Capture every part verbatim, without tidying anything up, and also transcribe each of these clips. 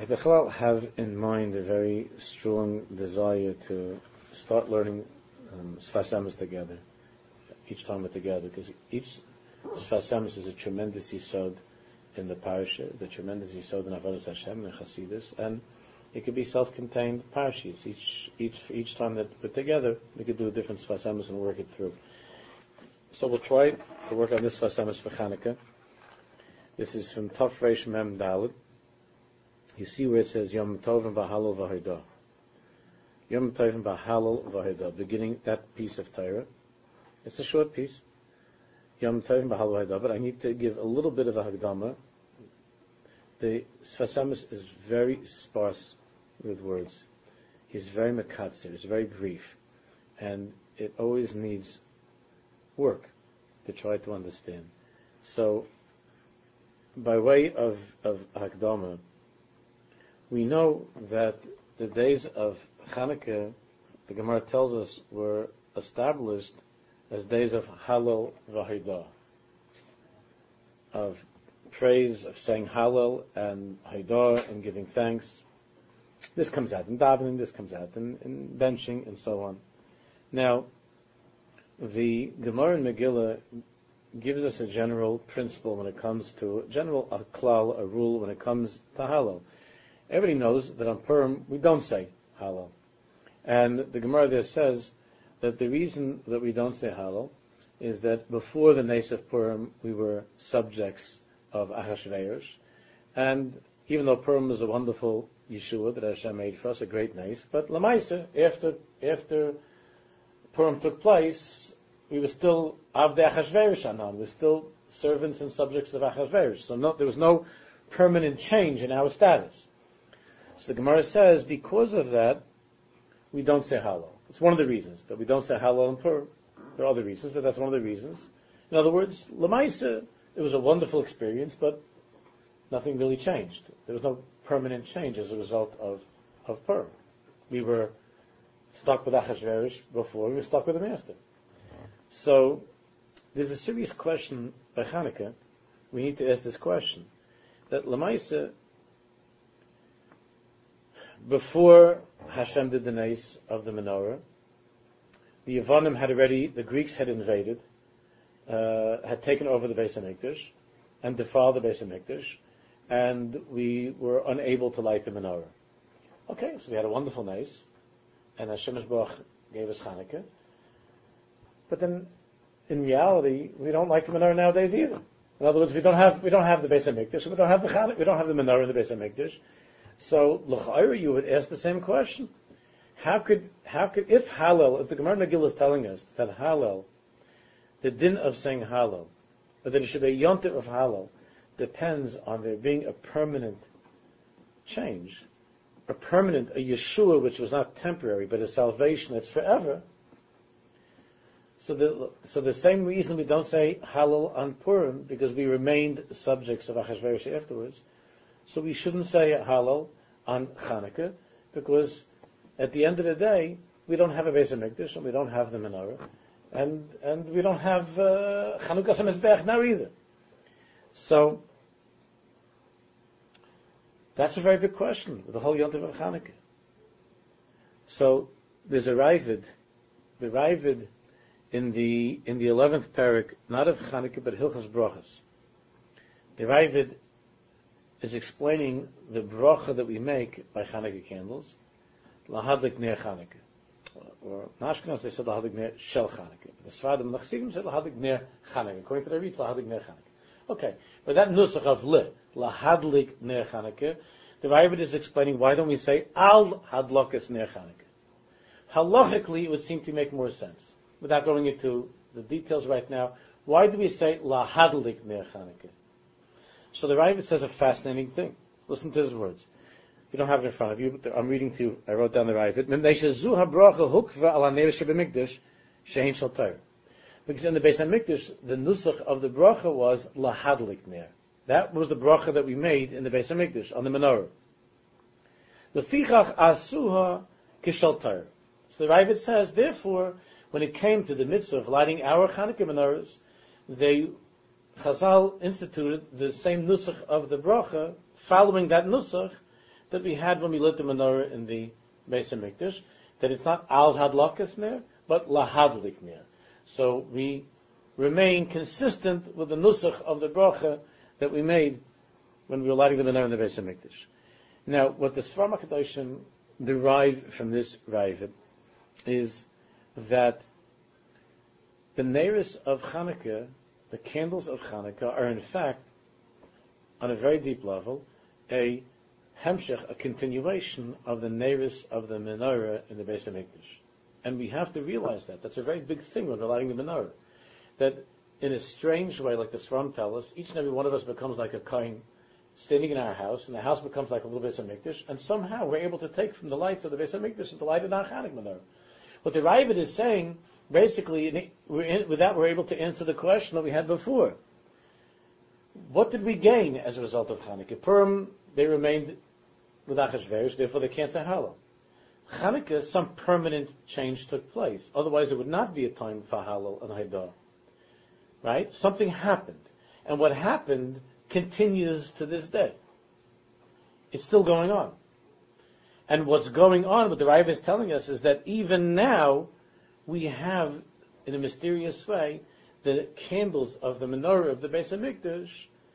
I Bechlal have in mind a very strong desire to start learning um, Sfas Emes together, each time we're together, because each Sfas Emes is a tremendous yisod in the parasha, it's a tremendous yisod in Avodas Hashem and Chasidus, and it could be self-contained parashas. Each each each time that we're together, we could do a different Sfas Emes and work it through. So we'll try to work on this Sfas Emes for Chanukah. This is from Tov Reish Mem Daled. You see where it says Yom Tovim B'Halal V'Hodah. Yom Tovim B'Halal V'Hodah, beginning that piece of Torah. It's a short piece. Yom Tovim B'Halal V'Hodah, but I need to give a little bit of a Hagdama. The Sfas Emes is very sparse with words. He's very mekatzer, it's very brief. And it always needs work to try to understand. So, by way of, of Hagdama, we know that the days of Chanukah, the Gemara tells us, were established as days of Halal V'Hodah, of praise, of saying Halal and Hodah and giving thanks. This comes out in davening, this comes out in, in benching, and so on. Now, the Gemara in Megillah gives us a general principle when it comes to, a general a klal, a rule when it comes to Halal. Everybody knows that on Purim we don't say Halal. And the Gemara there says that the reason that we don't say Halal is that before the Nes of Purim we were subjects of Achashverosh, and even though Purim is a wonderful Yeshua that Hashem made for us, a great Nes, but Lamaisa, after after Purim took place, we were still Avdei Achashverosh Anan, we were still servants and subjects of Achashverosh. So no, there was no permanent change in our status. So the Gemara says, because of that, we don't say Halal. It's one of the reasons that we don't say Halal in Purim. There are other reasons, but that's one of the reasons. In other words, Lamaisa, it was a wonderful experience, but nothing really changed. There was no permanent change as a result of, of Purim. We were stuck with Achashverosh before, we were stuck with the Master. So, there's a serious question by Chanukah. We need to ask this question. That Lamaisa, before Hashem did the Nes of the menorah, the Yevanim had already, the Greeks had invaded, uh, had taken over the Beis HaMikdash, and defiled the Beis HaMikdash, and we were unable to light the menorah. Okay, so we had a wonderful Nes, and Hashem Yisborach gave us Chanukah, but then, in reality, we don't like the menorah nowadays either. In other words, we don't have we don't have the Beis HaMikdash, we don't have the Chanukah, we don't have the menorah in the Beis HaMikdash. So, l'chayra, you would ask the same question. How could, how could, if Halal, if the Gemara Megillah is telling us that Halal, the din of saying Halal, or that it should be a yontif of Halal, depends on there being a permanent change, a permanent, a Yeshua which was not temporary, but a salvation that's forever. So the, so the same reason we don't say Halal on Purim, because we remained subjects of Achashverosh afterwards, so we shouldn't say Halal on Chanukah, because at the end of the day, we don't have a Beis HaMikdash, and we don't have the menorah, and and we don't have uh, Chanukah Samizbech now either. So, that's a very big question, the whole Yontif of Chanukah. So, there's a Ravid, the Ravid in the in the eleventh parak, not of Chanukah, but Hilchas Brachas. The Ravid is explaining the bracha that we make by Chanukah candles, lahadlik ner Chanukah. Or in Ashkenaz they said lahadlik ner shel Chanukah. The Sfadim and the Chassidim said lahadlik ner Chanukah. According to the Ritz, lahadlik ner Chanukah. Okay, but that nusach of le, lahadlik ner Chanukah, the Ravid is explaining why don't we say al hadlokas ner Chanukah. Halachically, it would seem to make more sense. Without going into the details right now, why do we say lahadlik ner Chanukah? So the Ravid says a fascinating thing. Listen to his words. You don't have it in front of you, but I'm reading to you. I wrote down the Ravid. Because in the Beis HaMikdash, the nusach of the bracha was lahadlik ner. That was the bracha that we made in the Beis HaMikdash on the menorah. Lefichach asuha kishal Torah. So the Ravid says, therefore, when it came to the mitzvah of lighting our Chanukah menorahs, they Chazal instituted the same nusach of the bracha, following that nusach that we had when we lit the menorah in the Beis HaMikdash, that it's not al hadlakas ner, but lahadlik ner. So we remain consistent with the nusach of the bracha that we made when we were lighting the menorah in the Beis HaMikdash. Now, what the Sfarim HaKadoshim derive from this Ravid is that the neiros of Chanukah, the candles of Chanukah, are in fact, on a very deep level, a hemshech, a continuation of the neiros of the menorah in the Beis HaMikdash. And we have to realize that. That's a very big thing when we're lighting the menorah. That in a strange way, like the Sfarim tell us, each and every one of us becomes like a kohen standing in our house, and the house becomes like a little Beis HaMikdash, and somehow we're able to take from the lights of the Beis HaMikdash and to light in our Chanukah menorah. What the Ravid is saying, basically, we're in, with that we're able to answer the question that we had before. What did we gain as a result of Chanukah? Purim, they remained with Achashverosh, therefore they can't say Hallel. Chanukah, some permanent change took place. Otherwise, it would not be a time for Hallel and Haidah. Right? Something happened. And what happened continues to this day. It's still going on. And what's going on, what the Rav is telling us, is that even now, we have, in a mysterious way, the candles of the menorah of the Beis HaMikdash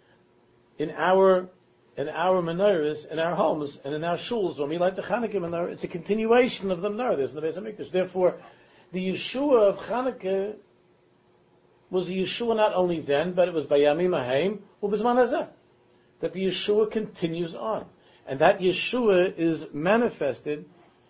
in our in our menorahs, in our homes, and in our shuls. When we light the Chanukah menorah, it's a continuation of the menorah that's in the Beis HaMikdash. Therefore, the Yeshua of Chanukah was a Yeshua not only then, but it was by Yamim Haim, Ubizman Hazeh, that the Yeshua continues on. And that Yeshua is manifested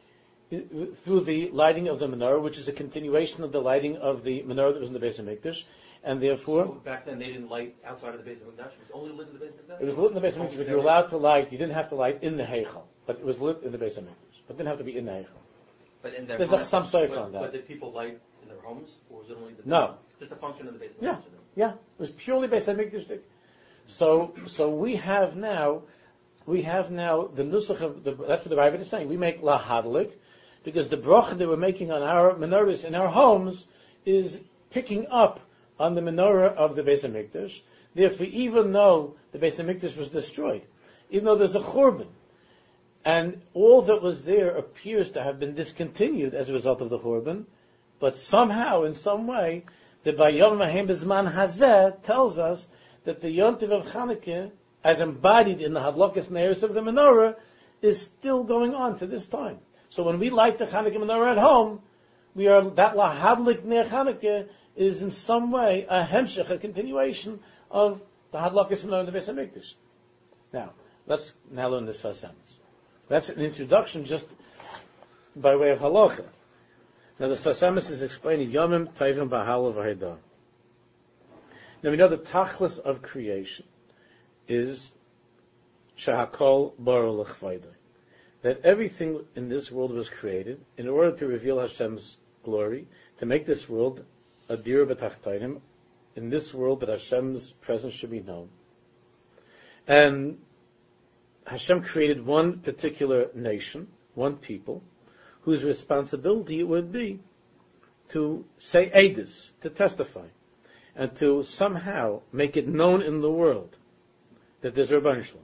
through the lighting of the menorah, which is a continuation of the lighting of the menorah that was in the Beis HaMikdash, and therefore... So back then they didn't light outside of the Beis HaMikdash? It was only lit in the Beis HaMikdash? It was lit in the Beis HaMikdash, but you were allowed to light, you didn't have to light in the Heichal, but it was lit in the Beis HaMikdash. But it didn't have to be in the Heichal. But in their There's homes, some soif but, on that. But did people light in their homes, or was it only the... No. Just a function of the Beis HaMikdash? Yeah, yeah. It was purely Beis HaMikdash. So, so we have now, we have now the nusach of, the, that's what the Ravid is saying, we make la hadlik, because the bracha that we're making on our menorahs in our homes is picking up on the menorah of the Beis HaMikdash. Therefore, even though the Beis HaMikdash was destroyed, even though there's a churban, and all that was there appears to have been discontinued as a result of the churban, but somehow, in some way, the Bayom Mahem Bizman Hazeh tells us that the Yontiv of Chanukah, as embodied in the Hadlokas Neiros of the menorah, is still going on to this time. So when we light the Chanukah menorah at home, we are, that lahadlik ner Chanukah is in some way a hemshech, a continuation of the hadlakas menorah in the Beis HaMikdash. Now, let's now learn this Sfas Emes. That's an introduction just by way of halacha. Now the Sfas Emes is explaining Yomim Tovim B'Hallel V'Haidah. Now we know the tachlis of creation is Shahakol Baruch L'Chvaydah, that everything in this world was created in order to reveal Hashem's glory, to make this world a dir b'tachtainim, in this world that Hashem's presence should be known. And Hashem created one particular nation, one people, whose responsibility it would be to say edus, to testify, and to somehow make it known in the world that there's Rabban Shalom.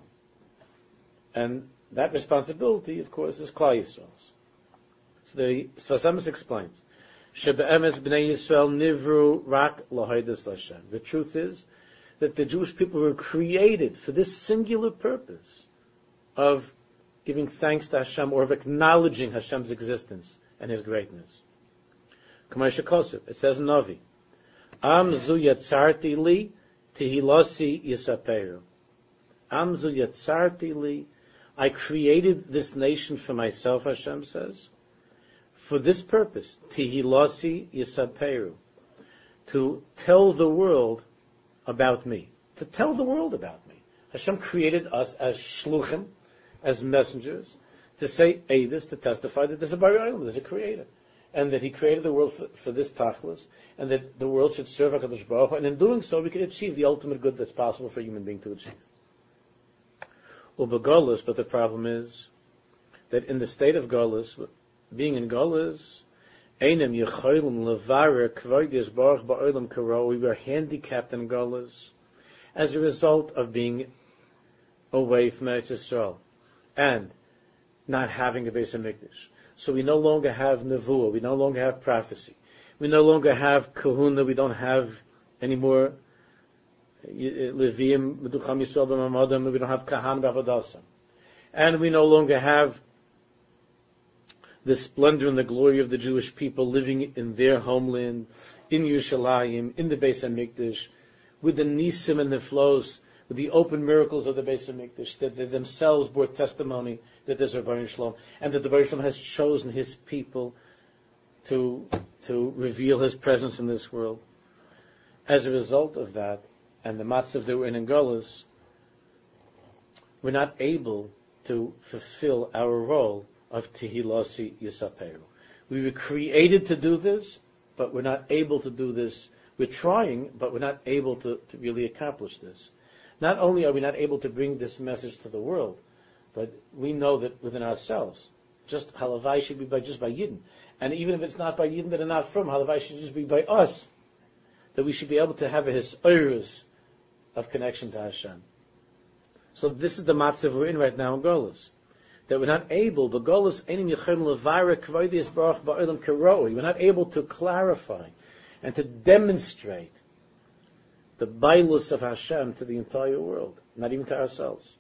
And that responsibility, of course, is Klal Yisrael's. So the Sfas Emes explains, Shebe'emes b'nei Yisrael nivru rak l'hodas l'Hashem. The truth is that the Jewish people were created for this singular purpose of giving thanks to Hashem, or of acknowledging Hashem's existence and His greatness. K'may shekosef, it says in Navi, Am zu yatzarti li tehilasi yisaperu. Am zu yatzarti li, I created this nation for myself, Hashem says, for this purpose, tehilasi yisaperu, to tell the world about me, to tell the world about me. Hashem created us as shluchim, as messengers, to say edus, to testify that there's a Bari Olam, there's a creator, and that He created the world for, for this tachlis, and that the world should serve HaKadosh Baruch Hu, and in doing so we can achieve the ultimate good that's possible for a human being to achieve. Well, but Golus, but the problem is that in the state of Golus, being in Golus, Einem Yecholim Levarer Kvoidis Baruch Ba'olam Karo, we were handicapped in Golus as a result of being away from Eretz Yisrael. And not having a Beis HaMikdash. So we no longer have Nevuah, we no longer have prophecy. We no longer have Kahuna, we don't have anymore Leviim, Meducham Yisrael B'Mamadim, we don't have Kahan B'Avodasa. And we no longer have the splendor and the glory of the Jewish people living in their homeland, in Yerushalayim, in the Beis HaMikdash, with the Nisim and the flows, with the open miracles of the Beis HaMikdash, that they themselves bore testimony that there's a Baruch Shalom, and that the Baruch Shalom has chosen his people to, to reveal his presence in this world. As a result of that, and the matzav that we're in Angolas, we're not able to fulfill our role of Tehilasi Yisaperu. We were created to do this, but we're not able to do this. We're trying, but we're not able to, to really accomplish this. Not only are we not able to bring this message to the world, but we know that within ourselves, just halavai should be by just by Yidden. And even if it's not by Yidden that are not from, halavai should just be by us. That we should be able to have a hisoirus of connection to Hashem. So this is the matzav we're in right now in Golas. That we're not able, the Golas enim yechem levayra kvoidis baruch ba'olam karoi. We're not able to clarify and to demonstrate the bailus of Hashem to the entire world, not even to ourselves,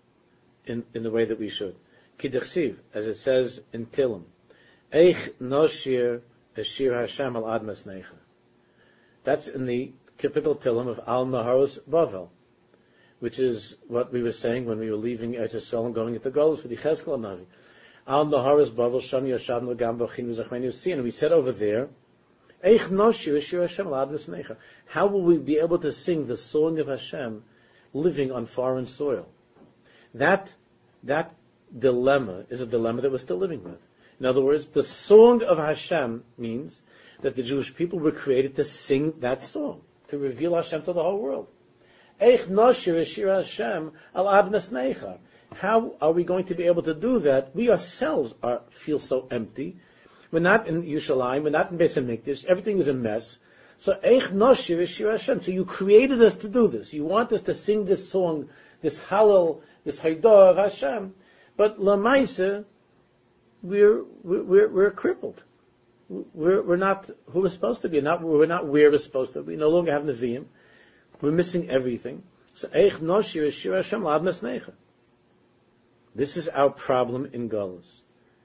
in, in the way that we should. Kidechsiv, as it says in Tilim, Eich noshir eshir Hashem al admas neicha. That's in the capital Tilim of Al Naharos Bavel, which is what we were saying when we were leaving Eretz Yisrael and going into Golos with Yechezkel and Navi. Al Naharos Bavel Sham Yashavnu Gam B'Chin V'Zachmenu Sin. And we said over there, Eich noshir eshir Hashem al admas neicha. How will we be able to sing the song of Hashem living on foreign soil? That that dilemma is a dilemma that we're still living with. In other words, the song of Hashem means that the Jewish people were created to sing that song, to reveal Hashem to the whole world. Eich noshir eshir Hashem al admas neicha. How are we going to be able to do that? We ourselves are, feel so empty. We're not in Yerushalayim, we're not in Beis HaMikdash, everything is a mess. So, Eich noshir eshir Hashem. So you created us to do this. You want us to sing this song, this Hallel, this Haidah of Hashem. But Lamaisa, we're, we're, we're crippled. We're, we're not who we're supposed to be. Not, we're not where we're supposed to be. We no longer have Nevi'im. We're missing everything. So, Eich noshir eshir Hashem l'admas neicha. This is our problem in Golos.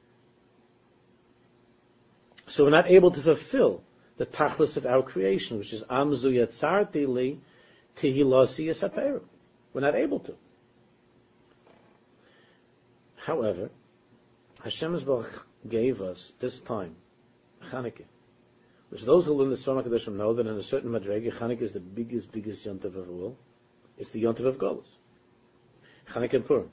So we're not able to fulfill the tachlis of our creation, which is Amzu Yatzarti Li Tehilasi Yisaperu. We're not able to. However, Hashem Yisbarach gave us this time, Chanukah, which those who learn the Sfar HaKadoshim know that in a certain Madrega, Chanukah is the biggest, biggest yontav of all. It's the yontav of Golos. Chanukah and Purim.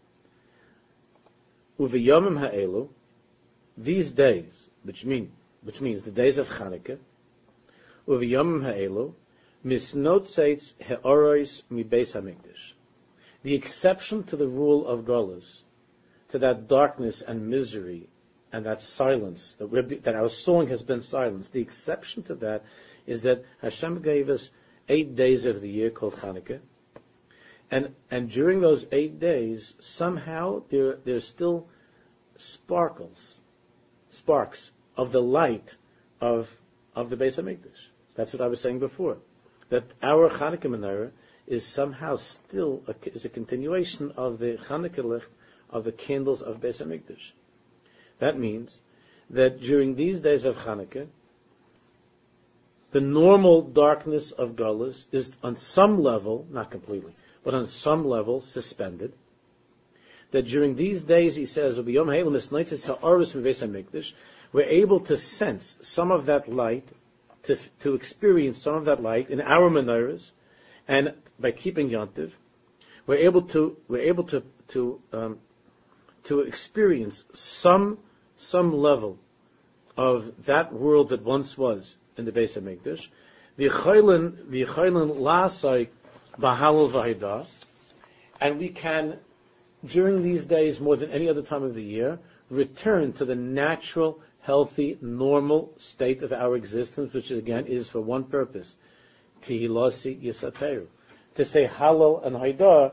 Uv'yomim ha'elu, these days, which mean, which means the days of Chanukah, uv'yomim ha'elu, misnotzeitz he'orois mi Beis HaMikdash. The exception to the rule of Golos, to that darkness and misery and that silence, that, we're, that our song has been silenced. The exception to that is that Hashem gave us eight days of the year called Chanukah, and and during those eight days, somehow there there's still sparkles, sparks of the light of of the Beis HaMikdash. That's what I was saying before, that our Chanukah menorah is somehow still a, is a continuation of the Chanukah licht of the candles of Beis HaMikdash. That means that during these days of Chanukah, the normal darkness of Golos is on some level, not completely, but on some level suspended. That during these days, he says, we're able to sense some of that light, to, to experience some of that light in our menorahs, and by keeping Yontiv, we're able to we're able to to um, to experience some some level of that world that once was in the Beis HaMikdash, v'chaylen v'chaylen la'asai b'halal v'haidah, and we can, during these days more than any other time of the year, return to the natural, healthy, normal state of our existence, which again is for one purpose, Tehilasi Yisaperu, to say Hallel and Haidah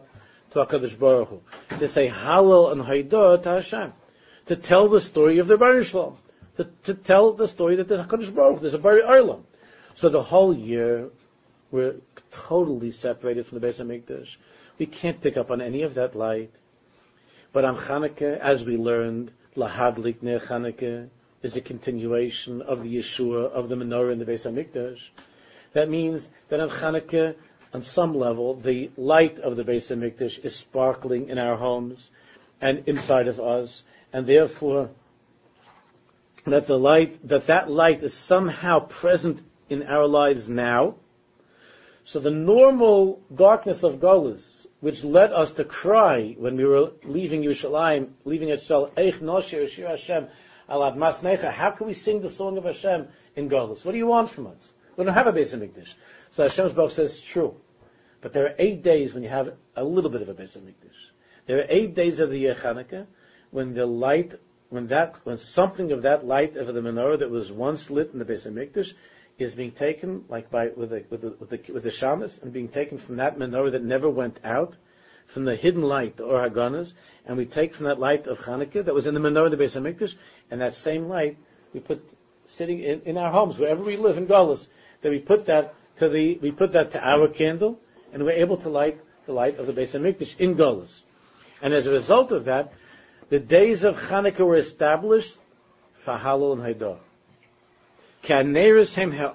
to HaKadosh Baruch Hu, to say Hallel and Haidah to Hashem, to tell the story of the Bar Shalom, to, to tell the story that there's HaKadosh Baruch Hu, there's a Bari Olam. So the whole year, we're totally separated from the Beis HaMikdash. We can't pick up on any of that light. But on Chanukah, as we learned, Lahadlik Ner Chanukah is a continuation of the Yeshua, of the menorah in the Beis HaMikdash. That means that on Chanukah, on some level, the light of the Beis HaMikdash is sparkling in our homes and inside of us, and therefore that the light, that that light is somehow present in our lives now. So the normal darkness of Golus, which led us to cry when we were leaving Yerushalayim, leaving Yisrael, Eich Noshir Shir Hashem Alad Masnecha. How can we sing the song of Hashem in Golus? What do you want from us? We don't have a Beis HaMikdash. So Hashem's Baruch says, true. But there are eight days when you have a little bit of a Beis HaMikdash. There are eight days of the Year Chanukah when the light, when that, when something of that light of the menorah that was once lit in the Beis HaMikdash is being taken, like by with the with the with the, with the shamas, and being taken from that menorah that never went out, from the hidden light, the Or HaGanas, and we take from that light of Chanukah that was in the menorah of the Beis HaMikdash, and that same light we put sitting in, in our homes wherever we live in Galus, that we put that to the we put that to our candle, and we're able to light the light of the Beis HaMikdash in Galus, and as a result of that, the days of Chanukah were established for Hallel and Haidah. Our candles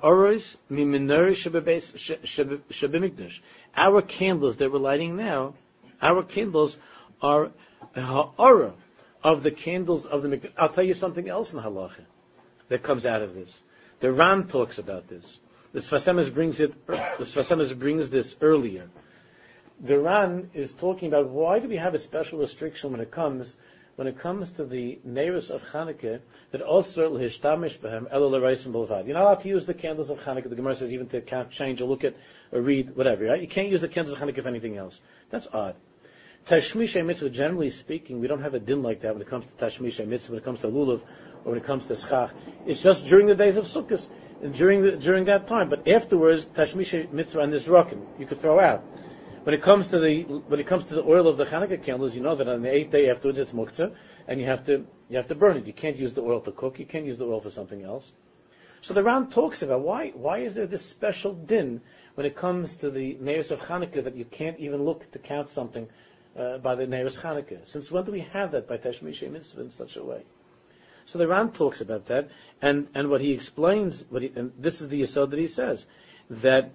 that we're lighting now, our candles are a ha'ara of the candles of the mikdash. I'll tell you something else in halacha that comes out of this. The Ran talks about this. The Sfas Emes brings it. The Sfas Emes brings this earlier. The Ran is talking about why do we have a special restriction when it comes when it comes to the Neiros of Chanukah, that also l'hishtamish b'hem elo l'reisim b'levad. You're not allowed to use the candles of Chanukah. The Gemara says even to count, change, or look at, or read, whatever. Right? You can't use the candles of Chanukah for anything else. That's odd. Tashmishay mitzvah, generally speaking, we don't have a din like that when it comes to Tashmishay mitzvah, when it comes to lulav, or when it comes to schach. It's just during the days of Sukkot, and during the, during that time. But afterwards, Tashmishay mitzvah and this rocken you could throw out. When it comes to the when it comes to the oil of the Chanukah candles, you know that on the eighth day afterwards it's muktzah, and you have to you have to burn it. You can't use the oil to cook. You can't use the oil for something else. So the Ran talks about why why is there this special din when it comes to the Neiros of Chanukah that you can't even look to count something uh, by the Neiros Chanukah. Since when do we have that by Tashmishay Mitzvah in such a way? So the Ran talks about that, and and what he explains, what he, and this is the yesod that he says that.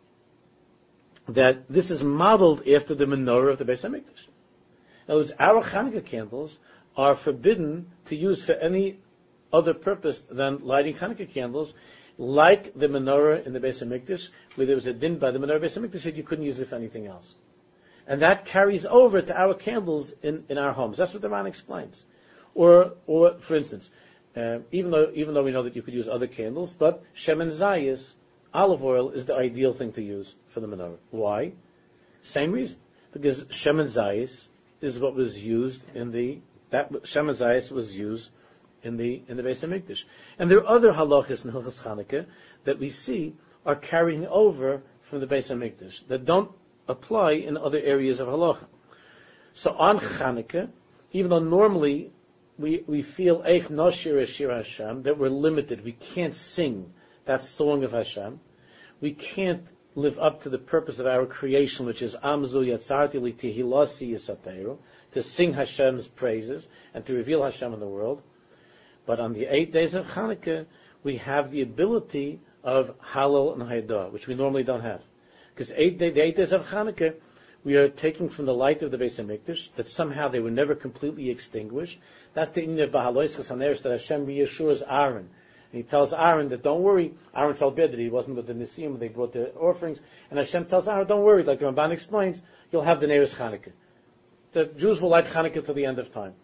that this is modeled after the menorah of the Beis HaMikdash. In other words, our Chanukah candles are forbidden to use for any other purpose than lighting Chanukah candles, like the menorah in the Beis HaMikdash, where there was a din by the menorah of Beis HaMikdash that you couldn't use it for anything else. And that carries over to our candles in, in our homes. That's what the Ran explains. Or, or for instance, uh, even though even though we know that you could use other candles, but Shemen Zayis, olive oil, is the ideal thing to use for the menorah. Why? Same reason. Because Shemen Zayis is what was used in the, that Shemen Zayis was used in the, in the Beis HaMikdash. And there are other halachas in Hilchos Chanukah that we see are carrying over from the Beis HaMikdash that don't apply in other areas of halacha. So on Chanukah, even though normally we, we feel Eich Noshir Shir Hashem, that we're limited, we can't sing that song of Hashem, we can't live up to the purpose of our creation, which is Amzu Yatzarti Li Tehilasi Yisateru, to sing Hashem's praises and to reveal Hashem in the world. But on the eight days of Chanukah, we have the ability of Hallel and Haidah, which we normally don't have. Because eight day, the eight days of Chanukah, we are taking from the light of the Beis HaMikdash, that somehow they were never completely extinguished. That's the Inyan of Bahalois Chasaneres, that Hashem reassures Aaron. And he tells Aaron that don't worry. Aaron felt bad that he wasn't with the Nisim when they brought the offerings. And Hashem tells Aaron, don't worry. Like the Ramban explains, you'll have the Neiros Chanukah. The Jews will light Chanukah till the end of time.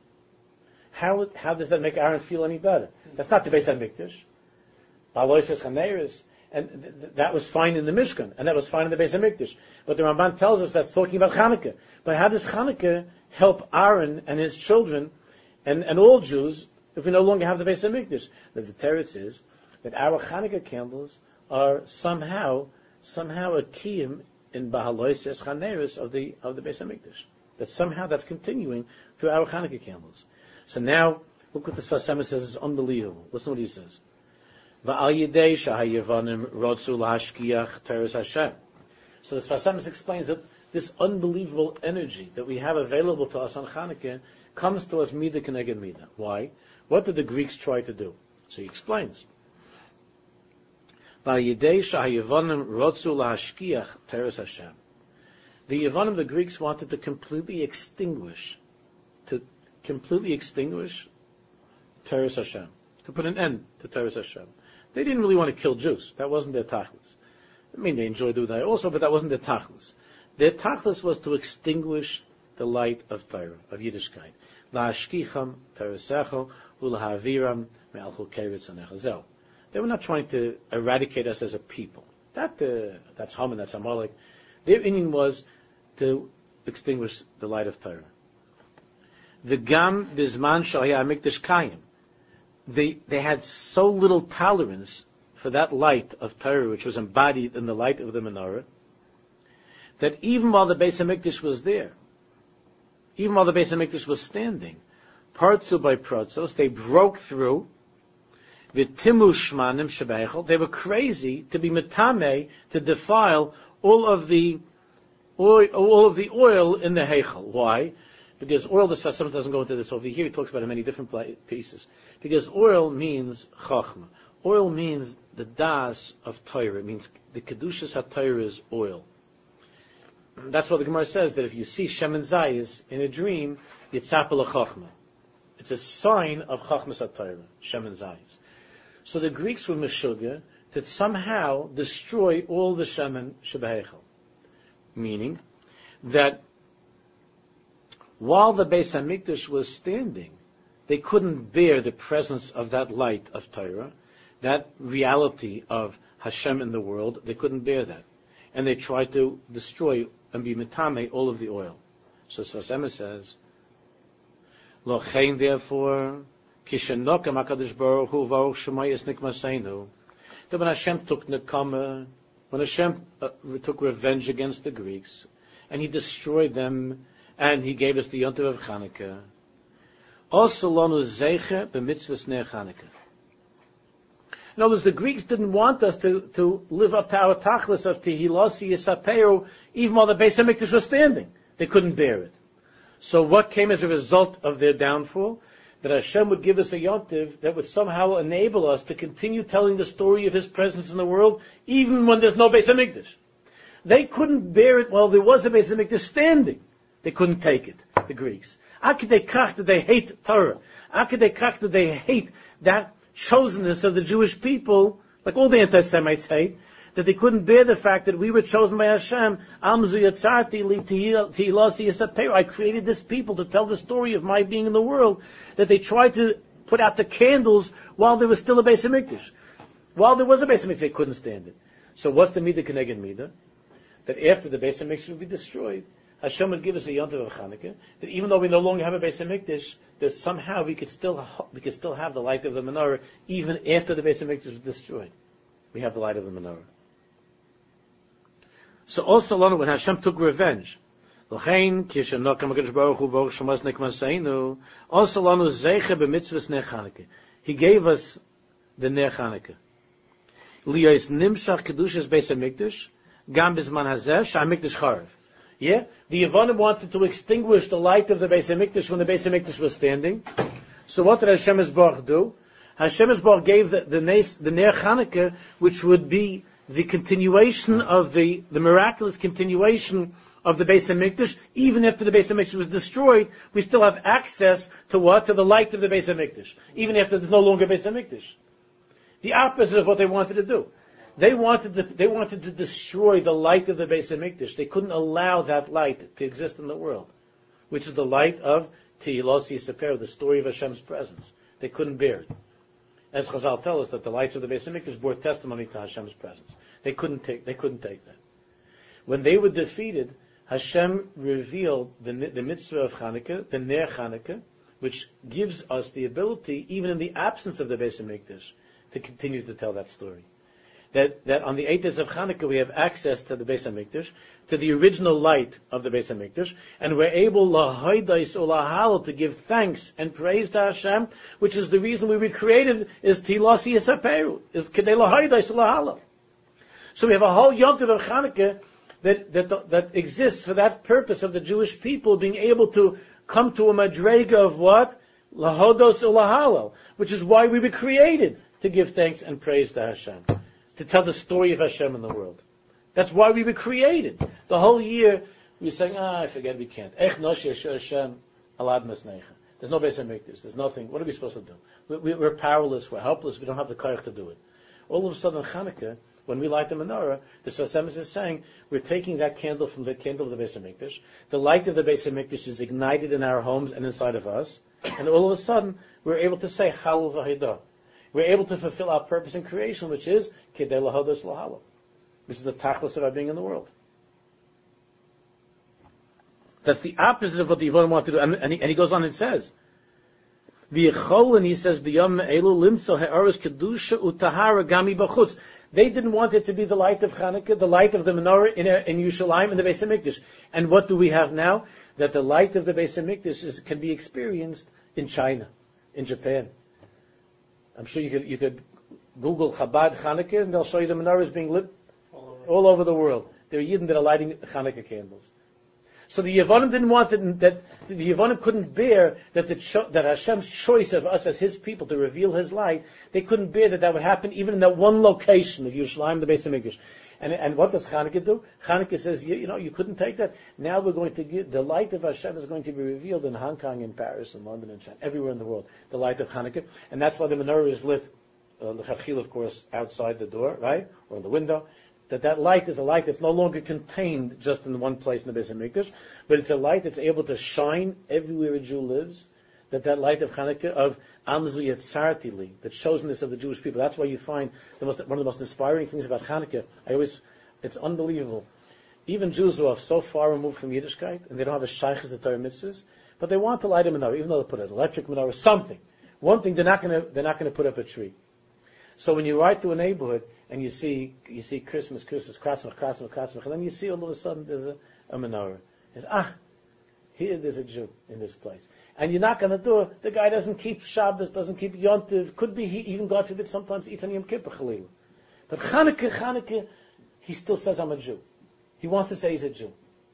How how does that make Aaron feel any better? That's not the Beis HaMikdash. Balois Chaneres, and th- th- that was fine in the Mishkan, and that was fine in the Beis HaMikdash. But the Ramban tells us that's talking about Chanukah. But how does Chanukah help Aaron and his children and, and all Jews if we no longer have the Beis HaMikdash? The teretz is that our Chanukah candles are somehow somehow a kiyum in Bahalois Chaneres of the of the Beis HaMikdash. That somehow that's continuing through our Hanukkah candles. So now, look what the Sfas Emes says, it's unbelievable. Listen to what he says. Va'al yidei shahayevanim rodzu lahashkiach teres Hashem. So the Sfas Emes explains that this unbelievable energy that we have available to us on Hanukkah comes to us mida keneged mida. Why? What did the Greeks try to do? So he explains. Va'al yidei shahayevanim rodzu lahashkiach teres Hashem. The Yevanim, the Greeks, wanted to completely extinguish, to completely extinguish Teres Hashem, to put an end to Teres Hashem. They didn't really want to kill Jews. That wasn't their tachlis. I mean, they enjoyed doing that also, but that wasn't their tachlis. Their tachlis was to extinguish the light of Torah, of Yiddishkeit. La'ashkicham teresecho u'lahaviram me'alchu keretz anechazel. They were not trying to eradicate us as a people. That uh, that's Haman, that's Amalek. Their inyan was to extinguish the light of Torah. The gam bizman shaya mikdash kayim. They they had so little tolerance for that light of Torah, which was embodied in the light of the menorah, that even while the Beis HaMikdash was there, even while the Beis HaMikdash was standing, partzu by partzos, they broke through. V'timu shmanim shebeichel. They were crazy to be metame, to defile all of the oil, all of the oil in the heichel. Why? Because oil, the Sfas Emes doesn't go into this over here. He talks about it in many different pieces. Because oil means chachma. Oil means the das of Torah. It means the kedushas HaTorah is oil. That's what the Gemara says, that if you see shemen zayis in a dream, yitzapel chachma. It's a sign of chachmas HaTorah, shemen zayis. So the Greeks were meshuga to somehow destroy all the shemen shebeheichel. Meaning that while the Beis HaMikdash was standing, they couldn't bear the presence of that light of Torah, that reality of Hashem in the world. They couldn't bear that. And they tried to destroy and be metame all of the oil. So Sfas Emes says, Lo chein therefore, kishenokam HaKadosh Baruch Hu v'aruch shemayis nikmaseinu, that when Hashem took nekama, when Hashem uh, took revenge against the Greeks, and He destroyed them, and He gave us the Yontiv of Chanukah, also lanu zeiche b'mitzvahs ner Chanukah. In other words, the Greeks didn't want us to, to live up to our tachlis of Tehilasi Yisaperu, even while the Beis HaMikdash was standing. They couldn't bear it. So what came as a result of their downfall? That Hashem would give us a yontiv that would somehow enable us to continue telling the story of His presence in the world, even when there's no Beis HaMikdash. They couldn't bear it while there was a Beis HaMikdash standing. They couldn't take it, the Greeks. Akidei kach did they hate Torah. Akidei kach did they hate that chosenness of the Jewish people, like all the anti-Semites hate, that they couldn't bear the fact that we were chosen by Hashem. I created this people to tell the story of my being in the world, that they tried to put out the candles while there was still a Beis HaMikdash. While there was a Beis HaMikdash, they couldn't stand it. So what's the Midah Keneged Midah? That after the Beis HaMikdash would be destroyed, Hashem would give us a Yontiv of Chanukah, that even though we no longer have a Beis HaMikdash, that somehow we could still we could still have the light of the menorah even after the Beis HaMikdash was destroyed. We have the light of the menorah. So also when Hashem took revenge, also He gave us the Ner Chanukah. Yeah, the Yevanim wanted to extinguish the light of the Beis HaMikdash when the Beis HaMikdash was standing. So what did Hashem Yisborach do? Hashem Yisborach gave the, the, the Ner Chanukah, which would be the continuation of the, the miraculous continuation of the Beis HaMikdash. Even after the Beis HaMikdash was destroyed, we still have access to what? To the light of the Beis HaMikdash. Even after there's no longer Beis HaMikdash. The opposite of what they wanted to do. They wanted to, they wanted to destroy the light of the Beis HaMikdash. They couldn't allow that light to exist in the world, which is the light of Tehillah Yisaper, the story of Hashem's presence. They couldn't bear it. As Chazal tell us that the lights of the Beis HaMikdash bore testimony to Hashem's presence. They couldn't take, they couldn't take that. When they were defeated, Hashem revealed the, the mitzvah of Chanukah, the Ner Chanukah, which gives us the ability, even in the absence of the Beis HaMikdash, to continue to tell that story. that, that on the eighth days of Hanukkah we have access to the Beis HaMikdash, to the original light of the Beis HaMikdash, and we're able lahaydais ulahal to give thanks and praise to Hashem, which is the reason we were created, is tilasi yisaperu, is kedei lahaydais ulahal. So we have a whole Yom Tov of Hanukkah that, that, that exists for that purpose of the Jewish people being able to come to a madrega of what? Lahodos ulahal, which is why we were created, to give thanks and praise to Hashem, to tell the story of Hashem in the world. That's why we were created. The whole year we're saying, ah, I forget, we can't. Ech noshi Hashem alad masneicha. There's no Beis HaMikdash. There's nothing. What are we supposed to do? We, we, we're powerless. We're helpless. We don't have the koyach to do it. All of a sudden, Chanukah, when we light the menorah, the Sfas Emes is saying we're taking that candle from the candle of the Beis HaMikdash. The light of the Beis HaMikdash is ignited in our homes and inside of us, and all of a sudden we're able to say Halal v'Haidah. We're able to fulfill our purpose in creation, which is Kedei Lahodos Lahalal. This is the tachlis of our being in the world. That's the opposite of what the Yevon wanted to do. And, and, he, and he goes on and says, V'yechol, and he says, B'yom elu limtzo ha'aros kedusha utahara gami b'chutz. They didn't want it to be the light of Hanukkah, the light of the menorah in, in Yerushalayim, in the Beis HaMikdash. And what do we have now? That the light of the Beis HaMikdash is, can be experienced in China, in Japan. I'm sure you could, you could Google Chabad Hanukkah, and they'll show you the menorahs being lit all over, all over the world. There are Yidden that are lighting Hanukkah candles. So the Yevonim didn't want it, that the Yevonim couldn't bear that the cho- that Hashem's choice of us as His people to reveal His light. They couldn't bear that that would happen even in that one location of Yerushalayim, the Beis HaMikdash. And and what does Hanukkah do? Hanukkah says, you, you know, you couldn't take that. Now we're going to give the light of Hashem is going to be revealed in Hong Kong, in Paris, in London, and China, everywhere in the world. The light of Hanukkah, and that's why the menorah is lit, uh, l'chachil, of course, outside the door, right, or in the window. That that light is a light that's no longer contained just in one place in the Beis HaMikdash, but it's a light that's able to shine everywhere a Jew lives. That that light of Hanukkah, of Amzu Yetzartili, the chosenness of the Jewish people. That's why you find the most, one of the most inspiring things about Hanukkah. I always, it's unbelievable. Even Jews who are so far removed from Yiddishkeit, and they don't have a shaykhs the Torah mitzvahs, but they want to light a menorah, even though they put an electric menorah, something. One thing, they're not going to, they're not going to put up a tree. So when you ride through a neighborhood and you see you see Christmas, Christmas, Kratzmach, Kratzmach, Kratzmach, and then you see all of a sudden there's a, a menorah. It's, ah, here there's a Jew in this place. And you knock on the door, the guy doesn't keep Shabbos, doesn't keep Yontiv, could be he even, God forbid, sometimes eats on Yom Kippur, Chalil. But Chanukah, Chanukah, he still says, I'm a Jew. He wants to say he's a Jew.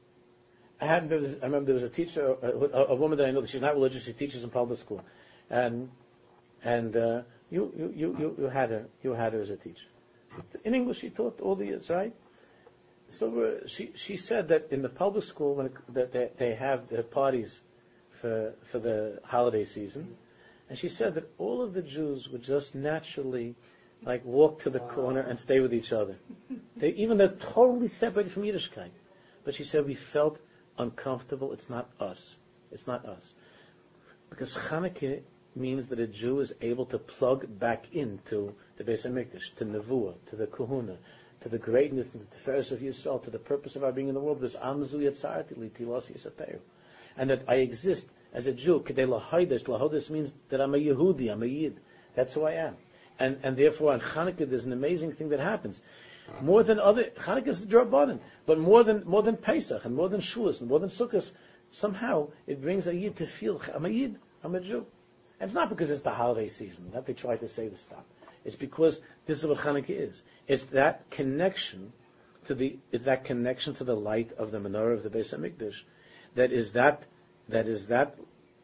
I, had, I remember there was a teacher, a, a, a woman that I know, that she's not religious, she teaches in public school. And, and, uh, You, you, you, you, you had her, you had her as a teacher. In English, she taught all the years, right? So uh, she, she said that in the public school, when it, that they, they have their parties for, for the holiday season, and she said that all of the Jews would just naturally, like, walk to the wow. corner and stay with each other. They, even they're totally separated from Yiddishkeit. But she said we felt uncomfortable. It's not us. It's not us. Because Chanukah means that a Jew is able to plug back into the Beis HaMikdash, to Nevuah, to the Kahuna, to the greatness and the Tiferes of Yisrael, to the purpose of our being in the world. Because Amzu Yatzarti li Tilos Yisaperu, and that I exist as a Jew. Kedei Lahodos. Lahodos means that I'm a Yehudi, I'm a Yid. That's who I am. And and therefore on Chanukah there's an amazing thing that happens. More than other Chanukah is the Drabanan, but more than more than Pesach and more than Shavuos and more than Sukkot, somehow it brings a Yid to feel I'm a Yid, I'm a Jew. And it's not because it's the holiday season that they try to say to stop. It's because this is what Chanukah is. It's that connection to the it's that connection to the light of the menorah of the Beis HaMikdash that is that that is that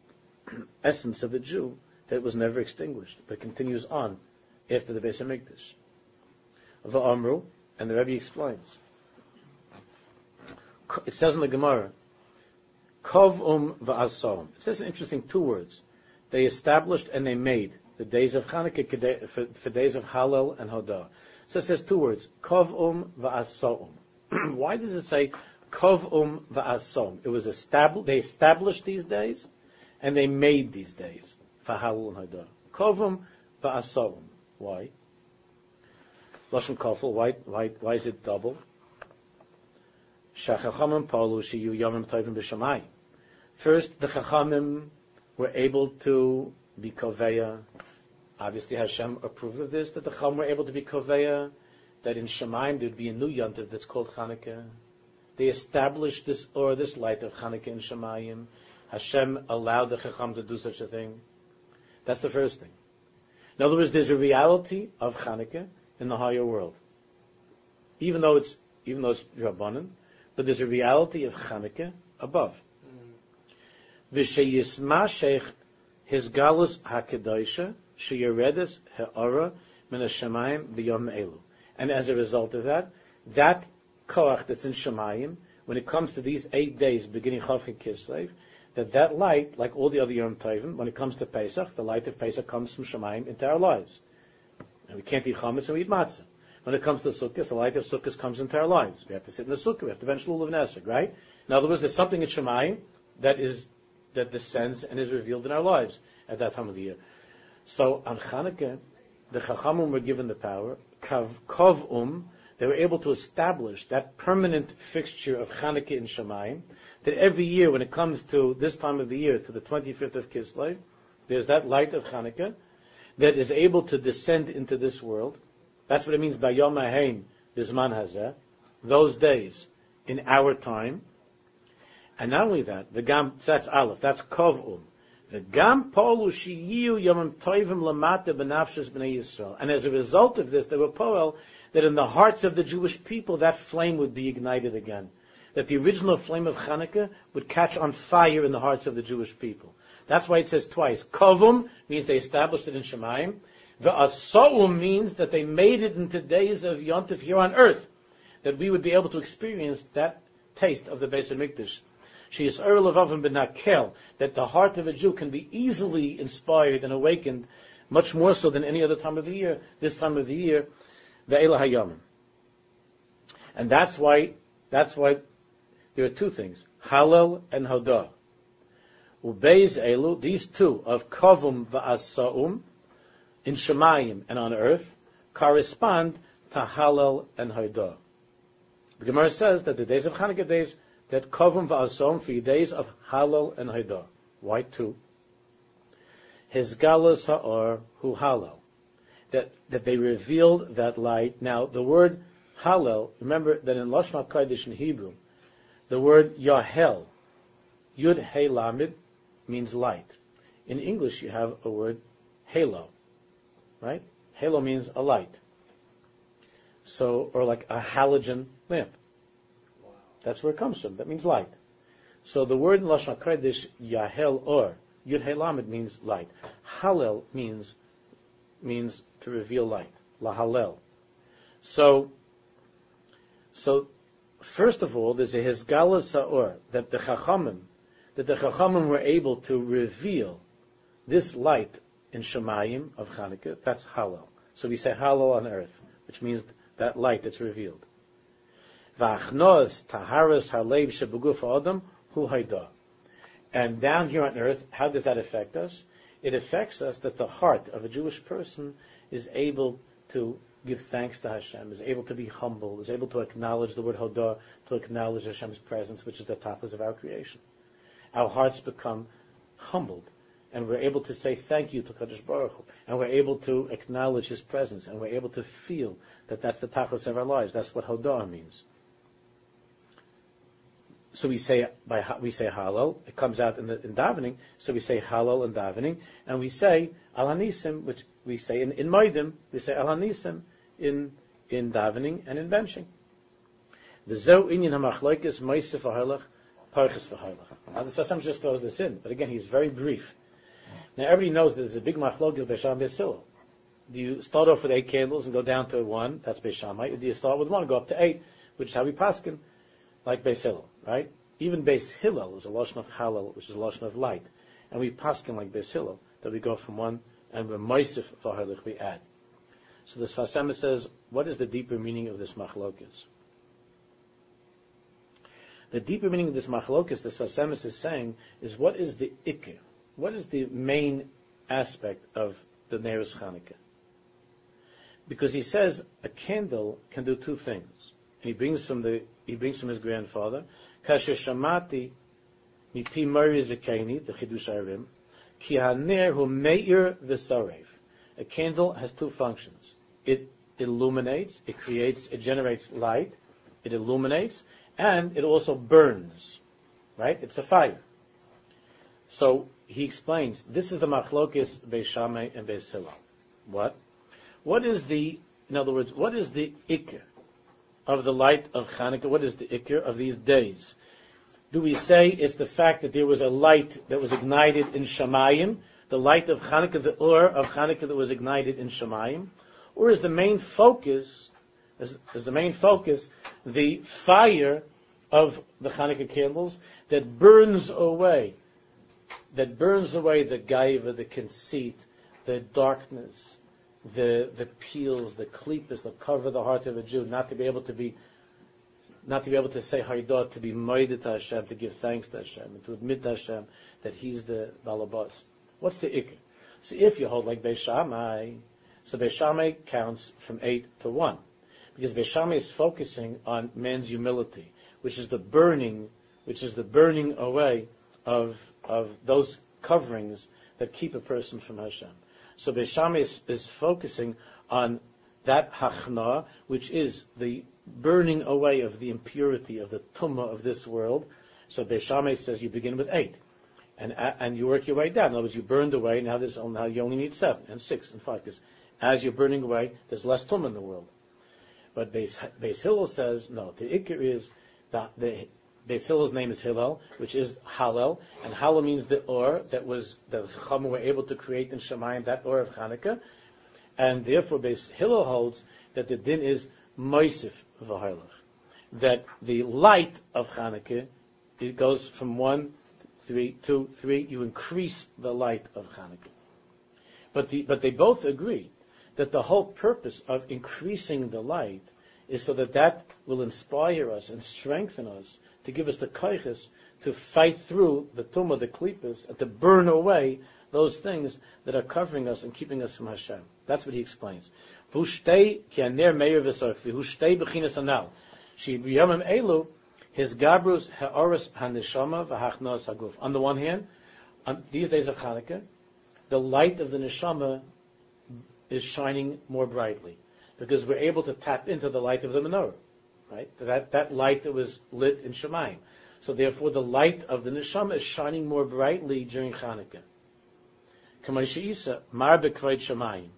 essence of the Jew that was never extinguished, but continues on after the Beis HaMikdash. V'amru, and the Rebbe explains. It says in the Gemara, Kov um v'asom. It says an interesting two words. They established and they made the days of Chanukah for, for days of Hallel and Hodah. So it says two words, Kov um v'asom. Why does it say Kov um v'asom? It was established. They established these days, and they made these days for Hallel and Hodah. Kov um v'asom. Why? Lashon Kofel. Why? Why? Why is it double? Shachachamim palu shiyu yomim tovim b'shamayim. First, the Chachamim were able to be koveya. Obviously, Hashem approved of this, that the Chacham were able to be koveya that in Shemaim there would be a new Yontif that's called Chanukah. They established this or this light of Chanukah in Shemayim. Hashem allowed the Chacham to do such a thing. That's the first thing. In other words, there's a reality of Chanukah in the higher world. Even though it's even though it's Rabbanan, but there's a reality of Chanukah above. V'sheyismashech his galus hakedosha sheyeredes ha'ara min hashemayim b'yom elu. And as a result of that, that koach that's in Shemayim, when it comes to these eight days beginning Chav Kislev, that that light, like all the other Yom Tovim, when it comes to Pesach, the light of Pesach comes from Shemayim into our lives. And we can't eat chametz and we eat matzah. When it comes to Sukkot, the light of Sukkot comes into our lives. We have to sit in the Sukkah, we have to bench Lulav Nesek, right? In other words, there's something in Shemayim that is that descends and is revealed in our lives at that time of the year. So on Chanukah, the Chachamim were given the power, Kav Kovum, they were able to establish that permanent fixture of Chanukah in Shemayim, that every year when it comes to this time of the year, to the twenty-fifth of Kislev, there's that light of Chanukah that is able to descend into this world. That's what it means by Yom HaHein, Bizman Hazeh, those days in our time. And not only that, the Gam, that's Aleph, that's Kovum. The Gam Polu Shiyu Yomim Toivim Lamata B'nafshus B'nai Yisrael. And as a result of this, they were poel that in the hearts of the Jewish people, that flame would be ignited again. That the original flame of Chanukah would catch on fire in the hearts of the Jewish people. That's why it says twice. Kovum means they established it in Shemayim. The Asa'um means that they made it into days of Yontif here on earth. That we would be able to experience that taste of the Beis HaMikdash. She is Ur Levavim B'Nakel, that the heart of a Jew can be easily inspired and awakened, much more so than any other time of the year, this time of the year, Ve'ela Hayamim. And that's why, that's why there are two things, Hallel and Hodah. Ubeiz Elu, these two of Kovum V'Asa'um, in Shemayim and on earth, correspond to Hallel and Hodah. The Gemara says that the days of Chanukah days, that Kovum V'Asa'um for days of Hallel and Hodah. Why two? His galus ha'or hu Hallel. That, that they revealed that light. Now, the word Hallel, remember that in Lashon HaKodesh in Hebrew, the word Yahel, Yud He Lamed, means light. In English, you have a word halo, right? Halo means a light. So, or like a halogen lamp. Wow. That's where it comes from. That means light. So the word in Lashon HaKodesh, Yahel or, Yud He Lamed means light. Hallel means means to reveal light. Lahalel. So, so first of all, there's a Hizgala Sa'or, that the Chachamim, that the Chachamim were able to reveal this light in Shemayim of Chanukah. That's Hallel. So we say Hallel on earth, which means that light that's revealed. V'achnos taharas halev shebeguf adam hu haydah. And down here on earth, how does that affect us? It affects us that the heart of a Jewish person is able to give thanks to Hashem, is able to be humble, is able to acknowledge the word Hodah, to acknowledge Hashem's presence, which is the tachlis of our creation. Our hearts become humbled, and we're able to say thank you to Kadosh Baruch Hu, and we're able to acknowledge His presence, and we're able to feel that that's the tachlis of our lives. That's what Hodah means. So we say by we say Hallel. It comes out in the in davening. So we say Hallel in davening, and we say Al Hanisim, which we say in in Moedim. We say Al Hanisim in in davening and in benching. The Zo Inyan Hamachloikis Meisef V'Halach Parchis V'Halach. Now the Sfasam just throws this in, but again he's very brief. Now everybody knows that there's a big machlokes Beisham Beis Hillel. Do you start off with eight candles and go down to one? That's Beis Shammai. Or do you start with one and go up to eight, which is how we paskin, like Beis Hillel, right? Even Beis Hillel is a lashon of Hallel, which is a lashon of light, and we paskin like Beis Hillel that we go from one and we're Meisef V'Halach we add. So the Sfas Emes says, what is the deeper meaning of this machlokes? The deeper meaning of this machlokes, the Sfas Emes is saying, is what is the ikr? What is the main aspect of the Neiros Chanukah? Because he says a candle can do two things. And he brings from the he brings from his grandfather, Kasher Shamati Mipi Mori Zekeni, the Chidush Arim, Ki Haner Hu Meir V'Sarev. A candle has two functions. It illuminates, it creates, it generates light, it illuminates, and it also burns. Right? It's a fire. So he explains, this is the machlokes Beis Shammai and Beis Hillel. What? What is the, in other words, what is the ikr of the light of Hanukkah? What is the ikr of these days? Do we say it's the fact that there was a light that was ignited in Shamayim, the light of Hanukkah, the or of Hanukkah that was ignited in Shamayim? Or is the main focus, is, is the main focus the fire of the Hanukkah candles that burns away, that burns away the gaiva, the conceit, the darkness, the the peels, the klippas that cover the heart of a Jew, not to be able to be, not to be able to say Haidah, to be moeded to Hashem, to give thanks to Hashem, and to admit to Hashem that He's the Balabas. What's the ikr? So if you hold like Beis Shammai, so Beis Shammai counts from eight to one, because Beis Shammai is focusing on man's humility, which is the burning, which is the burning away of of those coverings that keep a person from Hashem. So Beis Shammai is, is focusing on that hachna, which is the burning away of the impurity, of the tumah of this world. So Beis Shammai says you begin with eight, and and you work your way down. In other words, you burned away. Now there's now you only need seven and six and five, because as you're burning away, there's less tumah in the world. But Beis, Beis Hillel says no. The ikr is the, the Beis Hillel's name is Hillel, which is Hallel, and Hallel means the or that was that Chacham were able to create in Shemayim, that or of Hanukkah, and therefore Beis Hillel holds that the din is Moisif v'Hailach, that the light of Hanukkah, it goes from one, three, two, three. You increase the light of Hanukkah, but the but they both agree that the whole purpose of increasing the light is so that that will inspire us and strengthen us, to give us the koiches to fight through the tumah, the klippas, and to burn away those things that are covering us and keeping us from Hashem. That's what he explains. On the one hand, on these days of Hanukkah, the light of the neshama is shining more brightly, because we're able to tap into the light of the menorah, right? That that light that was lit in Shemayim. So therefore, the light of the neshama is shining more brightly during Hanukkah. Kamay she'isa mar b'kvod Shemayim,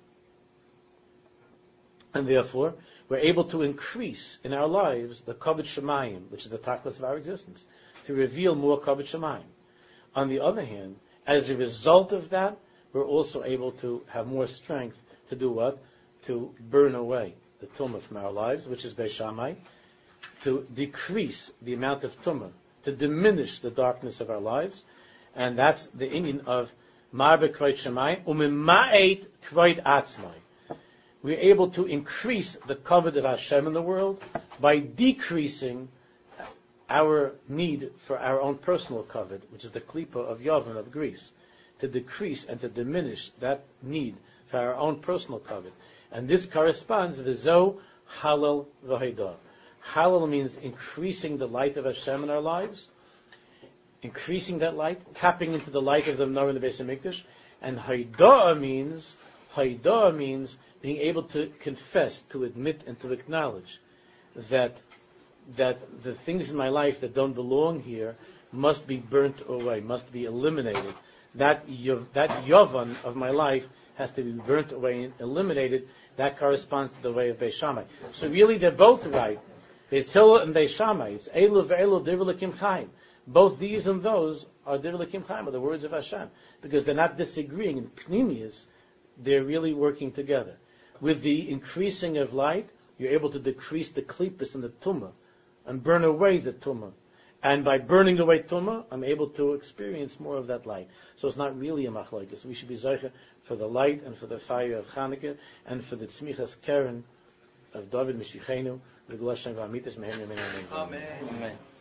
and therefore we're able to increase in our lives the kavod Shemayim, which is the tachlis of our existence, to reveal more kavod Shemayim. On the other hand, as a result of that, we're also able to have more strength to do what? To burn away the tumah from our lives, which is Beis Shammai, to decrease the amount of tumah, to diminish the darkness of our lives, and that's the inyan of Mar b'kvod Shemayim umima'et kvod atzmai. We're able to increase the kavod of Hashem in the world by decreasing our need for our own personal kavod, which is the klipa of Yavin, of Greece, to decrease and to diminish that need for our own personal kavod. And this corresponds with Zo Halal v'Haidah. Halal means increasing the light of Hashem in our lives, increasing that light, tapping into the light of the menorah in the Beis Hamikdash. And Haidah means Haidah means being able to confess, to admit, and to acknowledge that that the things in my life that don't belong here must be burnt away, must be eliminated. That yov, that yavan of my life has to be burnt away and eliminated. That corresponds to the way of Beis Shammai. So really, they're both right. Beis Hillel and Beis Shammai. It's Elu ve'elu divrei Elokim Chaim. Both these and those are divrei Elokim Chaim, are the words of Hashem, because they're not disagreeing. In Pnimius, they're really working together. With the increasing of light, you're able to decrease the klippas and the tumah, and burn away the tumah. And by burning away tumah, I'm able to experience more of that light. So it's not really a machlokes. We should be zeicha for the light and for the fire of Chanukah and for the tzmichas keren of David Mishichenu. Amen. Amen.